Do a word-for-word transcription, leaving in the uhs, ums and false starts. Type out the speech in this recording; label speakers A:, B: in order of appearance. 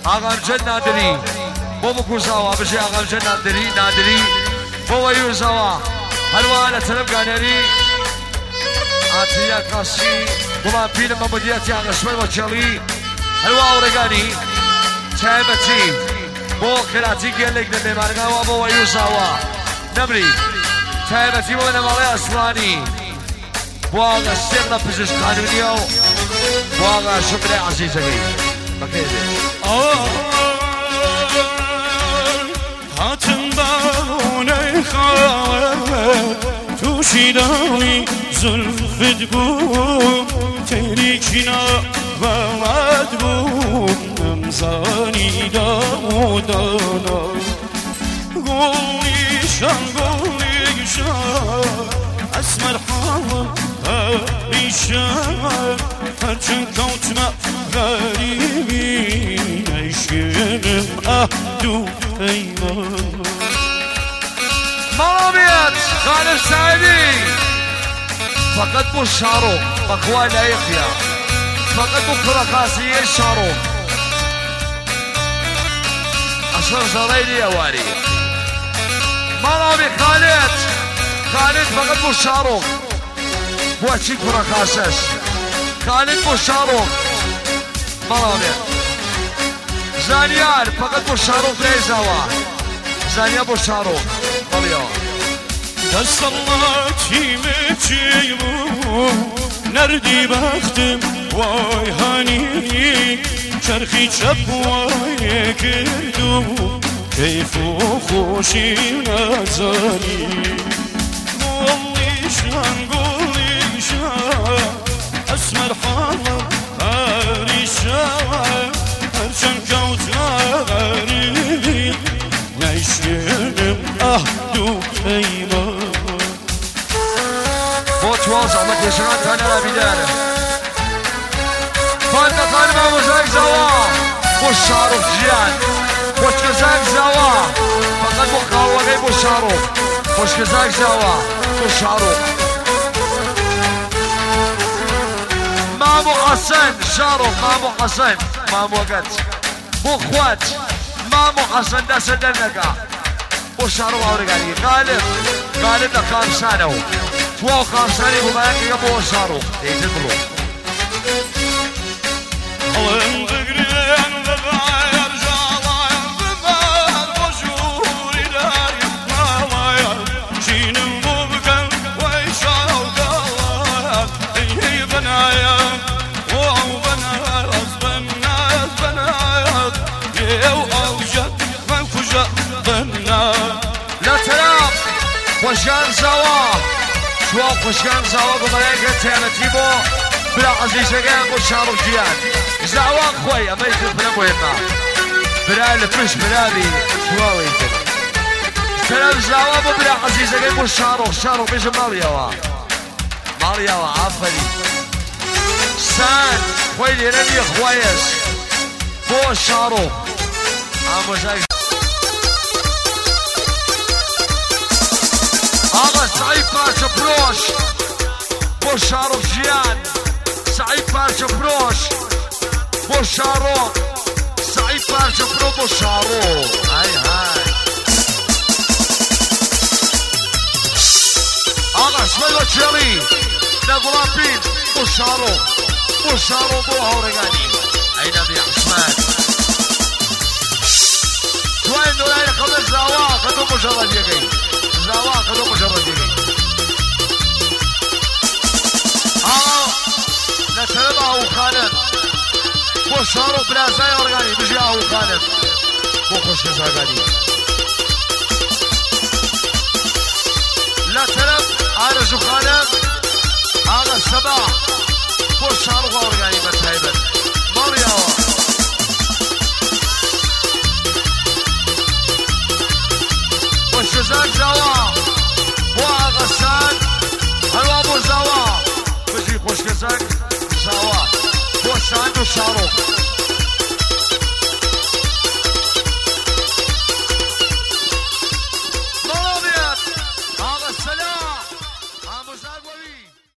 A: آقا امجد نادری بو بکوزاوا بجی آقا امجد نادری نادری بو ویوزاوا هلوا لطلب قانری آتیا کاسی بما پیل ممودیتی آقا شمال وچلی هلوا اورگانی تایبتی بو خلاتی گلک نمیمارگاوا بو ویوزاوا نبری تایبتی بو نمالی اصلانی بو آقا سیغنا پزش قانونیو بو آقا شکر عزیزگی بخیده
B: هاتم باونه خواه تو شیدانی زلفت بود تریکینا ومد بود نمزانی دامودانا گولیشان گولیشان اسمر حالا هریشان هرچند کوتما غریبی نشکنم اهدو ایمان
A: مرابيات غالب سعيدي فقط بو الشارو بخوان لا يخيا فقط بو كراكاسي الشارو عشر زريني يا واري مرابي خالد خالد فقط بو الشارو بو اتشي كراكاسس خالد بو الشارو مرابي زانيار فقط بو الشارو فريزاوا زانيار بو الشارو
B: دست الله چیمه چیمو نردی بختم وای هانی چرخی چپ وای کردو کیف و خوشی نزانی گولیشان گولیشان اسمر حالا هریشان هرچند کوتنا غریبی نشکنم اهدو ایمان
A: بوتواز احمد یشان تانه را بیداره فالده قلبه مزاک زوا بو شارف جیان خوشکزاک زوا فقط بو قاوغی بو شارف خوشکزاک زوا بو شارف مامو حسن شارف مامو حسن مامو قد بو خوات مامو حسن دست دنگا بو شارو آورگانی غالب غالب لخامسانو تو خامسانی بو باقی بو شارو دیتر بلو
B: Alın dıgriyen ve bayar jalayar ve bayar boşur iler yıkmalayar Çiğnim bu bıkan ve şalgalayar Ey benayar Wow benayar benayar benayar Yev avcak ve kucak benayar
A: لا تراب خوشگان زوا شو خوشگان زوا بو باقی تیمتی بو بلا عزیزه گم بو شارو جیان زوا خوی اما ایتر بنا مهمه بلا لفش بلا بی شواوی ایتر سلام زوا بو بلا عزیزه گم بو شارو شارو بیش ماليوا ماليوا عفري سان خوی لیرنی خویس بو شارو اما زای آقا سعید پارچه پروش بو شارو جیان سعید پارچه پروش بو شارو سعید پارچه پرو بو شارو های های آقا اسمای و چلی نگولا بین بو شارو بو شارو بو هورگانی ای نبی عثمان توی نورای خبر زوا خدو مجرد یکی زوا خدو مجرد یکی آقا نترب آهو خانم بو شارو برازای ارگانی بجی آهو خانم بو خوشکز ارگانی نترب آرزو خانم آقا سبا بو شارو ارگانی بتایبت مالیاوا خوشکزان زوا بو آقا سان هلوا بو زوا بجی خوشکزان زوا بو سان و شارو مرابیت آقا سلام آموزار بوی